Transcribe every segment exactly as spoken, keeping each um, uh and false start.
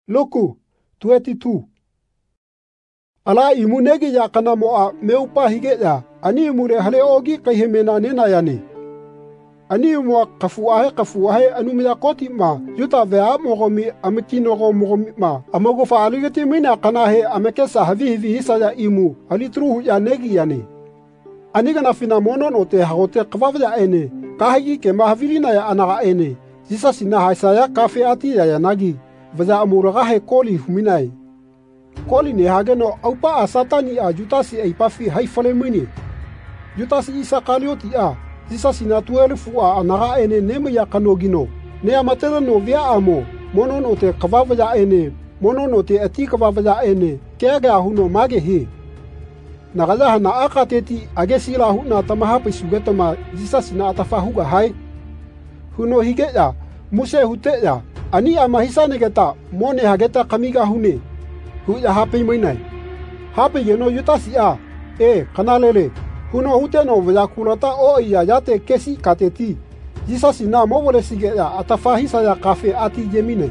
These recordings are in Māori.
Luku twenty-two. Ala imunegi ya kana moa meupa hige ya ani imure hale ogi kahimena nena yani. Ani moa kafuahe kafuahe anumia koti ma yuta vea mogomi amikinogo mogomi ma amogo faaligeti mina kana he amekesa havi hivi hisa ya imu alitruhu ya negi yani. Ani gana fina mono note hagote kwavya ene kahigi ke mahavilina ya anaga ene jisa sina haisaya kafe ati ya yanagi vaza amuraga he koli huminai. Koli ne hageno aupa a satani a jutasi e pafi haifale mini. Jutasi isa kalioti a jisa sina tuele fua anaga ene neme ya kanogino. Ne amatera no via amo mono note kwavya ene mono note ati kwavya ene kega huno mage he. Nagaja na akateti agesila huna tamaha pisugetama jisa sina atafahuga hai. Huno hige ya muse hute ya ani amahisa negeta mone hageta kamiga hune. Huya hape mainai. Hape yeno yutasi a e kanalele. Huno hute no vya kulata o iya yate kesi kateti. Jisa sina mobole sige ya atafahisa ya kafe ati jemine.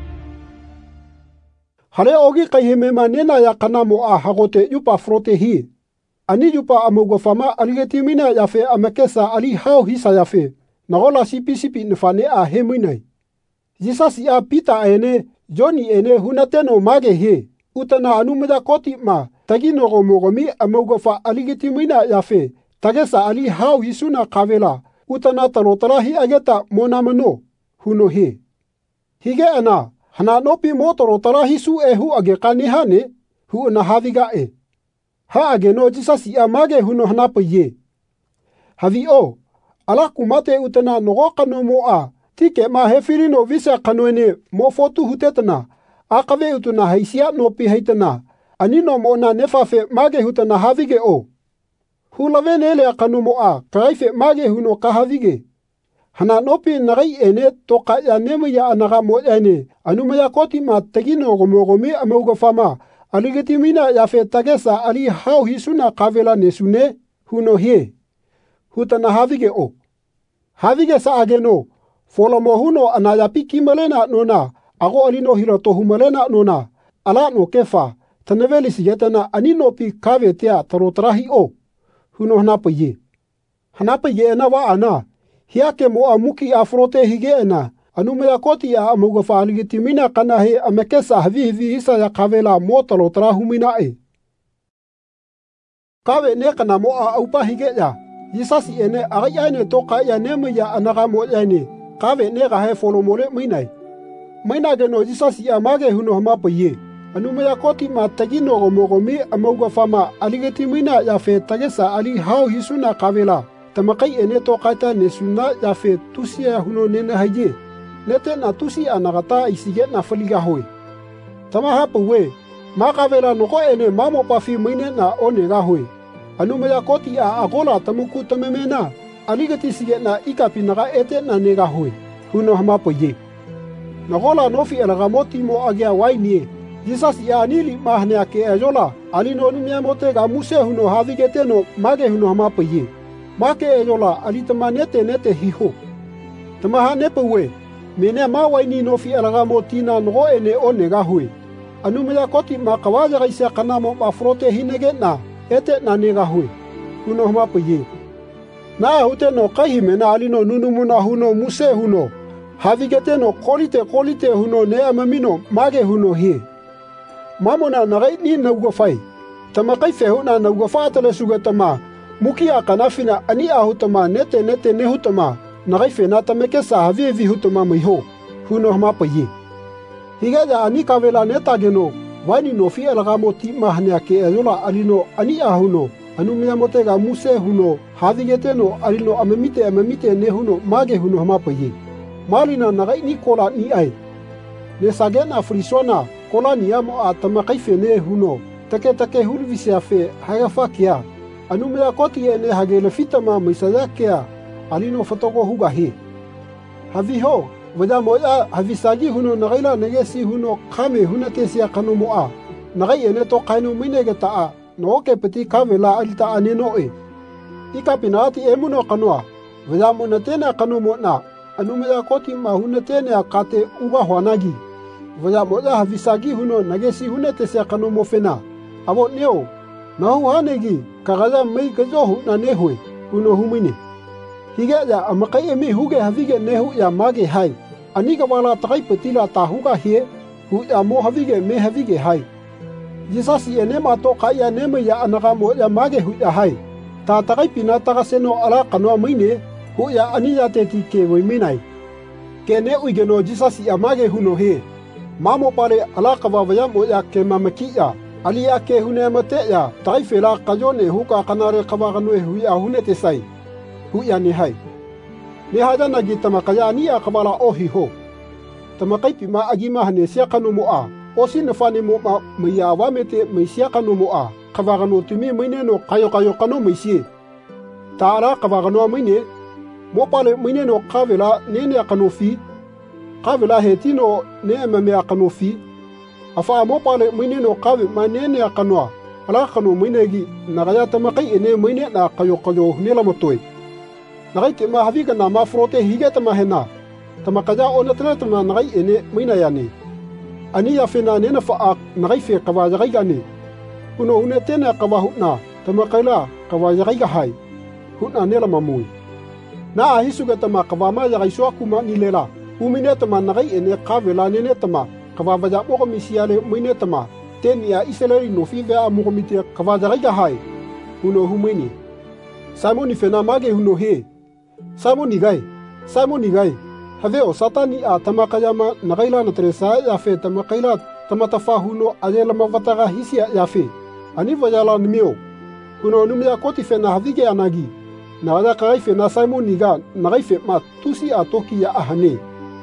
Hale ogi kahimema nena ya kanamo a hagote yupa frote hi. Ani yupa amogofama aligetimina yafe amekesa ali hao hisa yafe. Nagola sipi sipi nifane a he mainai. Jisa si a pita ene Johnny ene hunateno mage he. Utana anumida koti ma tagi nogo mogomi amogofa aligetimina yafe. Tagesa ali hao hisuna kavela. Utana tarotarahi ageta monamano. Huno he. Hige ana hana nopi motorotarahi su e hu agekani hane. Hu na haviga e. Ha ageno jisa si a mage huno hanapo ye. Havi o. Ala kumate utana nogo kano moa. Tike ma hefirino visa kanoene mo fotu hutetana. Akave utuna haisia no pi haitana. Anino mo na nefafe mage hutana havige o. Hulave nele akano moa. Karaife mage huno kahavige. Hana nopi nagai ene toka ya nemu ya anaga mo ene. Anumaya koti ma tegino gomogomi amogofama. Aligetimina yafe tagesa ali hao hisuna kavela nesune. Huno he. Hutana havige o. Havige sa ageno. Folomo huno anayapi kimalena nona. Ago alino hiroto humalena nona. Ala no kefa. Taneveli sigetana anino pi kave tea tarotrahi o. Huno hanapo ye. Hanapo ye ena wa ana. Hiake moa muki afrote hige ena. Anumaya koti ya amogofa aligetimina kana he amekesa havi hivi hisa ya kavela mo tarotrahu mina e. Kave ne kana moa aupa hige ya. Yisasi ene agaya ene toka ya nemu ya anaga mo ene. Kave ne gahe folomole mainai. Maina geno jisasi ya mage huno hamapo ye. Anumaya koti ma tagino gomogomi amogofama aligetimina yafe tagesa ali hao hisuna kavela. Tamakai ene tokaita nesuna yafe tusia huno nena haye. Nete na tusi anagata isige na faliga hoi. Tamahapo we. Ma kavela noko ene mamo pafi maine na onega hoi. Anumaya koti a agola tamuku tamemena. Aligeti sige na ikapi naga ete na nega hoi. Huno hamapo ye. Nagola nofi elagamoti mo agia wainie. Jisas ya anili mahne ake ejola. Alino numia motega muse huno havigete no mage huno hamapo ye. Make ejola alitama nete nete hiho. Tamaha nepo we. Mene ma waini nofi elagamoti na nogo ene o nega hoi. Anumaya koti ma kawaja gaisa kanamo ma frote hinege na ete na nega hoi. Huno hamapo ye. Na hute no kahimena alino nunumuna huno muse huno. Havigete no kolite kolite huno ne amamino mage huno he. Mamona nagai ni naugofai. Tamakai fehuna naugofai tale sugatama. Mukia kanafina ani ahutama nete nete nehutama. Nagai fena tamekesa havivi hutama miho. Huno hamapo ye. Higaja ani kavela neta geno. Waini no fi elagamoti mahne ake ezola alino ani ahuno. Anumia motega muse huno. Havigete no alino amamite amamite ne huno mage huno hamapo ye. Malina nagai ni kola ni ai. Ne sagena frisona kola ni amo a tamakai fene huno. Take take hulvisi afe hagafa kia. Anumia koti ene hagele fitama misaya kia. Alino fotogo huga he. Haviho. Vada moya havisagi huno nagaila negesi huno kame hunatesi ya kano moa. Nagai ene to kaino minegeta a. Nooke peti kavela alita aneno e. Ika pinati emuno kanoa. Vada monatena kano mo na. Anumaya koti ma hunatene akate uga huanagi. Vaya moja havisagi huno nagesi hunete se kanu mofena. Abo neo. Nahu hanegi kagaja mei gajo na nehui huno humini. Higa ya amakai emi huge havige nehu ya mage hai. Aniga wala takai petila tahuga hie. Hu ya mo havige me havige hai. Jisasi ene mato kaya neme ya anaga mo ya mage hu ya hai. Ta takai pina taga seno ala kanwa mine. Hu ya aniya teti ke wiminai. Kene uigeno jisasi ya mage huno he. Mamo pare ala kawawaya mo ya ke mamaki ya. Ali ya ke hune mate ya. Takai fela kajone huka kanare kawaganwe hu ya hune tesai. Hu ya ni hai. Ni haja nagi tamakaya ni ya kabala ohi ho. Tamakai pima agima hane siya kanu mo a. Osi nafani mo ma maya wamete may siya kanu mo a. Kawagano tumi mine no kayo kayo kanu may siye. Taara kawagano mine. Mo pale mine no kawela nene kanu fi. Kawela hetino ne mame kanu fi. Afa mo pale mine no kawe ma nene kanu. Ala kanu mine gi nagaya tamakai ene mine na kayo kayo nila motoi. Nagai tema haviga na mafrote higa tama hena. Tamakaya onatna tama nagai ene mina yani. Ani ya fena nena faak nagai fe kawaja gai gani. Kuno une tena kawahutna tamakaila kawaja gai gahai. Hutna nela mamui. Na ahisuga tama kawama ya gai suakuma nilela. Umine tama nagai ene kawela nene tama. Kawaja moko misiale mine tama. Teni ya iseleri no five a moko mite kawaja gai gahai. Kuno humini. Simoni fena mage huno he. Simoni gai. Simoni gai. Haveo satani a tamakayama nagaila na teresa ya fe tamakaila tamatafa huno ajela mavataga hisia ya fe. Ani vayala nimeo. Kuno numia koti fe na havige anagi. Na wada kagai fe na Simoni ga nagai fe ma tusi a toki ya ahane.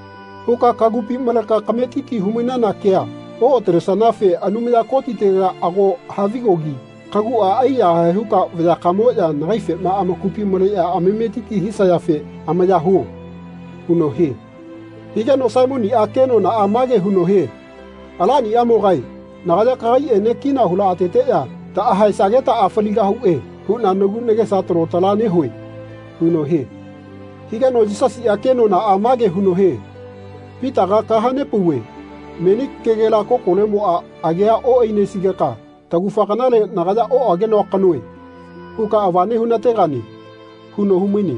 Huka kagupi malaka kametiti humina na kea. O teresa na fe anumia koti te ago havigogi. Kagu a aya huka vya kamo ya nagai fe ma amakupi mole ya amemetiti hisa ya fe amaya huo. Huno he. Higa no Simoni a keno na amage huno he. Alani amogai. Nagaja kagai ene kina hula atete ya. Ta ahai sageta afaliga hu e. Huna nugu nege satro talane hui. Huno he. Higa no jisasi a keno na amage huno he. Pita ga kahane puwe. Menik kegela ko kolemo a agea o ine sigeka. Tagufakanale nagaja o ageno kanue. Huka avane hunate gani. Huno humini.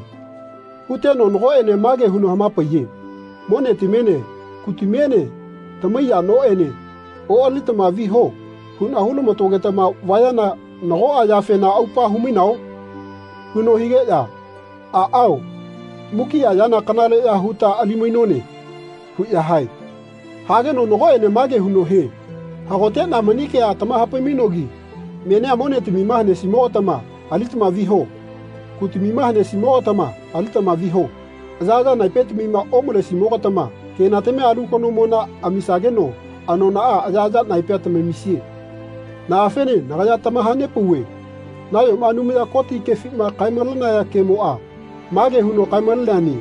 Huteno no ene mage huno hamapa ye. Mone timene, kutimene, tamaya no ene. O alitama vi ho. Huna hulu motogetama vayana no ayafe na aupa huminao. Huno hige ya. A au. Muki ayana kanale ya huta aliminone. Hu ya hai. Hage no no ene mage huno he. Hagote na manike ya tama hapa minogi. Mene amone timimahne simo tama. Alitama vi ho. Kutimimahne simo tama. Alitama viho. Zaga na ipet mima omule simoga tama. Kena teme alu kono mona amisageno. Ano na a azaza na ipet me misie. Na afene na gaya tama hane puwe. Na yo manume ya koti ke fitma kaimalana ya kemo a. Mage huno kaimalani.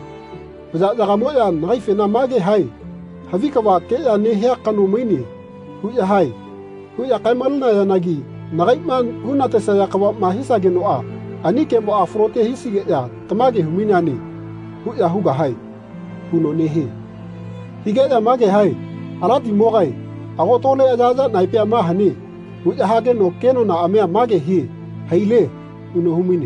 Zaga moya na gaife na mage hai. Havika wa ke ya ne hea kanu mini. Huya hai. Huya kaimalana ya nagi. Na gaiman huna tesa ya kawa mahisa geno a. Ani ke mo afrote hisige ya tamage humini ani. Hu ya huga hai. Huno nehe. Hige ya mage hai. Alati mogai. Ago tole ajaja na ipia mahani. Hu ya hage no keno na amea mage hi. Haile. Huno humini.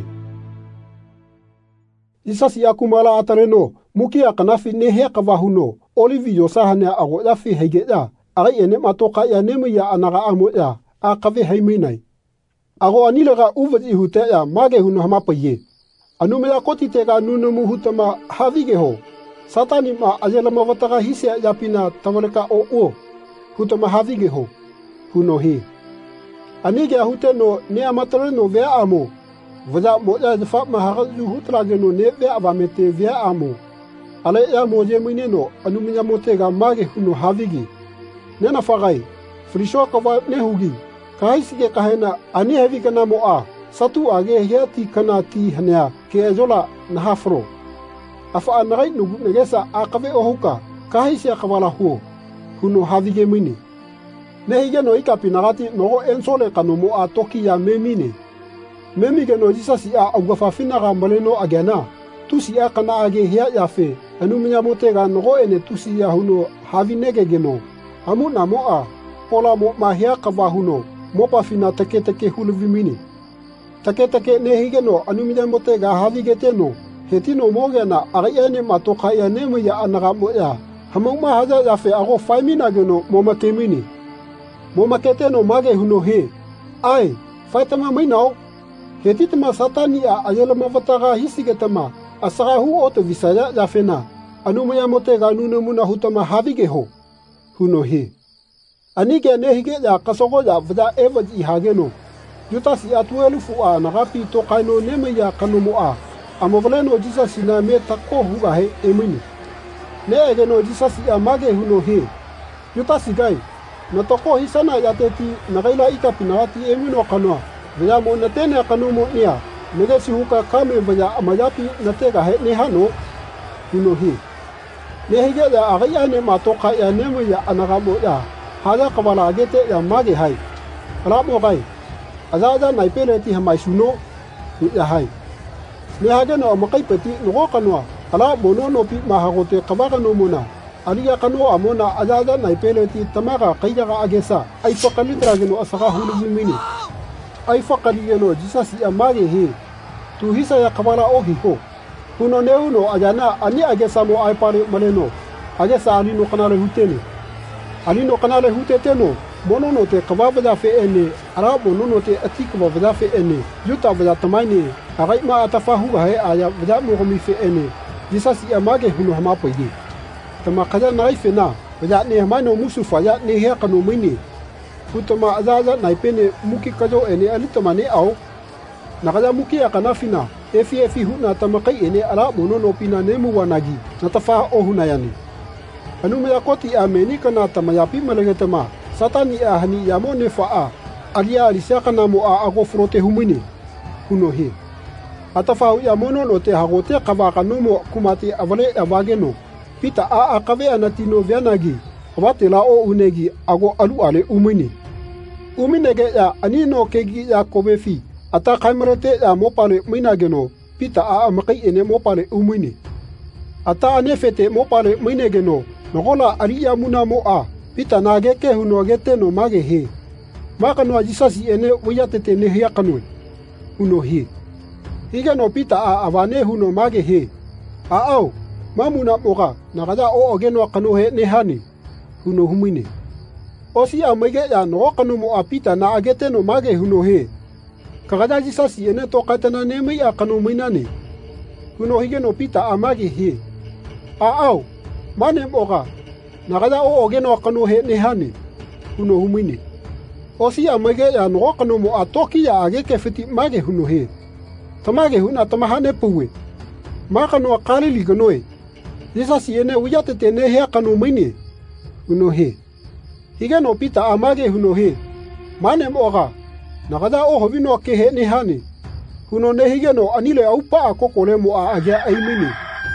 Isasi ya kumala atareno. Muki ya kanafi nehe kawahuno. Olivi yosahane ago ya fi hige ya. Agai ene matoka ya nemu ya anaga amo ya. Akave haiminai. Ago anilaga uvat ihute ya mage huno hamapa ye. Anumea koti tega nunumu hutama havige ho. Satani ma ajela mawataga hise ya pina tamaleka o o. Hutama havige ho. Huno he. Anige hute no ne amatare no vea amo. Vada moja jefa maharazu hutrage no ne vea avamete vea amo. Ale ya moje mwine no anumea motega mage huno havige. Nena fagai. Frisho kawa nehugi. Kaisige kahena ani hevi kana mo a. Satu age hiati kana ti hanya ke ajola na hafro. Afa anagai nugu negesa akave ohuka. Kaisi akawala huo. Huno havige mini. Nehige no ikapi nagati nogo ensole kanu mo a toki ya memine. Memige no jisasi a augafafina gambaleno agena. Tusi a kana age hia ya fe. Anu minya motega nogo ene tusi ya huno havinege geno. Hamuna moa, pola mo mahia kabahuno, mopa fina take take huluvimini. Take take nehigeno anumida motega havigeteno, hetino mogena ariane matoka ya nemu ya anaga moya. Hamuma haja yafe ago faimina geno moma kemini. Moma keteno mage huno he. Ai, faitama mainao. Hetitama satani a ayelama vataga hisigetama. Asaga hu oto visaya yafena. Anumaya motega nunumuna hutama havigeho. Huno he. Anige nehige ya kasogo ya vada evaj ihageno. Yutasi atuelu fu a nagapi to kaino neme ya kanumo a. Amovaleno jisa sina me tako huga he emini. Ne egeno jisa si amage huno he. Yutasi gai. Natoko hisana yateti nagaila ikapi nagati emino kanoa. Vaya mo natene kanumo nia. Negesi huka kame vaya amayapi natega he nehano. Huno he. Nehige ya agayane matoka ya neme ya anagamo ya. Hada kabala agete ya mage hai. Alamo gai. Azaza naipeleti hamai suno. Ya hai. Nehageno amakai peti nugo kanoa. Ala mono no pi mahagote kabaga no mona. Aliya kano amona azaza naipeleti tamaga kaijaga agesa. Ay fakalitra geno asaga hulubimini. Ay fakaliyeno jisasi amage he. Tu hisa ya kabala ohi ho. Huno neuno ajana ani agesa mo ay pare maleno. Agesa alino kanale hutene. Alino kanale huteteno. Mono no te kababada fe ene. Ara mono no te atikaba vada fe ene. Yuta vada tamaini. Agai ma atafahu he aya vada mogomi fe ene. Jisasi amage huno hamapo ye. Tama kaja naife na. Vada ne hamano musufa ya ne hea kano mini. Hutama azaza naipene muki kajo ene alitama ne au. Nakaja muki ya kanafina. Efi efi huna tamakai ene ara mono no pina nemu wanagi. Natafa ohuna yani. Anu ya koti ameni kana tamayapi malagetama. Satani ahani yamone faa. Alia alisiaka namo a ago frote humini. Huno he. Atafahu yamono no te hagote kabaka nomo kumati avale avageno. Pita a akave anatino vianagi. Abate la o unegi ago alu ale umini. Uminege ya anino kegi ya kobefi. Ata kaimerete ya mopale minageno. Pita a amakai ene mopale umini. Ata anefete mopale minegeno. Nogola alia muna moa. Pita nageke huno agete no mage he. Maka no ajisasi ene uyatete nehia kanwe. Huno he. Higa no pita a avane huno mage he. A au. Mamuna moga. Nagada o ogeno kanu he nehani. Huno humine. Osi amege ya no kanu mo apita na agete no mage huno he. Kagada jisasi ene to katana neme ya kanu minane. Huno higa no pita a mage he. A au. Mane moga. Nagada o ogeno kanu he nehani. Huno humine. Osi amege ya no kanu mo atoki ya ageke fiti mage huno he. Tamage huna tamahane puwe. Maka no akali liganoe. Yesa siene uyate tene hea kanu mini. Huno he. Higa no pita amage huno he. Mane moga. Nagada o hovino ke he nehani. Huno ne higa no anile aupa akokole mo a age aimini.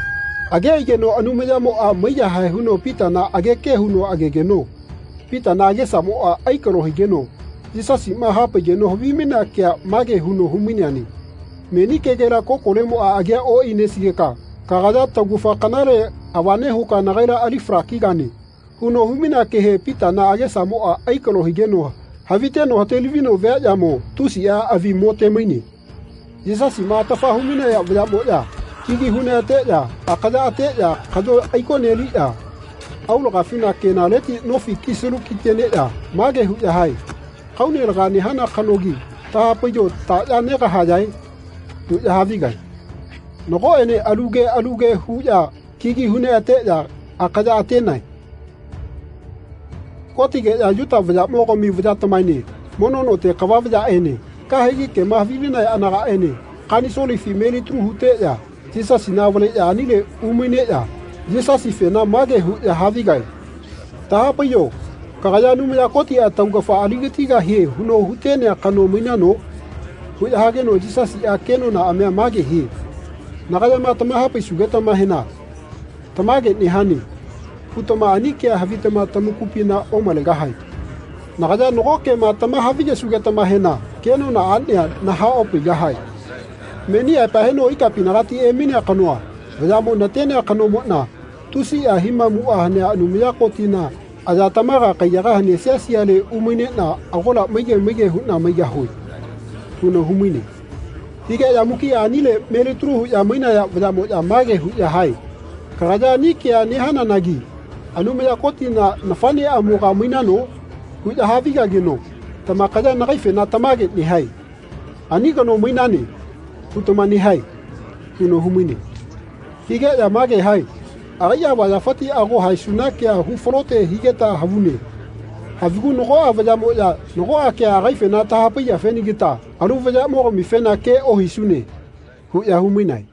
Age ige no anumeja mo a maya hai huno pita na age ke huno age geno. Pita na age sa mo a aikaro higeno. Yesa si mahape geno hovimina kia mage huno huminiani. Meni kegera kokole mo a age o inesigeka. Kagada tagufa kanare awane huka nagaira alifra kigani. Huno humina kehe pita na age sa mo a aikaro higeno. Havite no televino vea jamo tusi ya avi mote mini. Yesa si matafa humina ya vea mo ya. Kigi hune ate ya. Akada ate ya. Kajo aiko neli ya. Aulo gafina kenaleti nofi kiselu kitene ya. Mage hu ya hai. Kaune lagani hana kanogi. Taha pejo ta ya nega hajai. Tu ya havigai. Noko ene aluge aluge hu ya. Kigi hune ate ya. Akada ate nai. Kotige ya yuta vya mogo mi vya tamaini. Mono no te kawa vya ene. Kahegi ke mahvili na anaga ene. Kani soli femeli tru hute ya. Jisa sinawale ya anile umine ya. Jisa si fena mage hu ya havigai. Taha payo. Kagaya nume ya koti ya taugafa aligetiga he. Huno hutene ya kano minano. Hu ya hage no jisa si ya keno na amea mage he. Nagaya ma tamaha pa sugeta mahena. Tamage ni hani. Hutama anike ya havitama tamukupi na omalega hai. Nagaya nogoke ma tamaha havige sugeta mahena. Keno na ania na haopi gahai. Meni ya paheno ikapi nagati e mini akanoa. Vajamo na tene akano mo na. Tusi ya hima mua hane anumiya koti na. Aja tamaga kayaga hane siasiale umine na agola mege mege huna mega hui. Huno humine. Higa ya muki anile melitru ya mina ya vajamo ya mage hu ya hai. Karaja niki ya nihana nagi. Anume ya koti na nafani ya muga mina no. Hu ya haviga geno. Tamakaja nagaife na tamage ni hai. Anika no mina ne. Hutoma ni hai. Huno humine. Higa ya mage hai. Araya wa fati ago hai sunake ya hu frote higeta havune. Havigu nogo avajamo ya nogo ake agaife na tahapi ya fenigita. Aru vajamo mi fena ke o hisune. Hu ya huminai.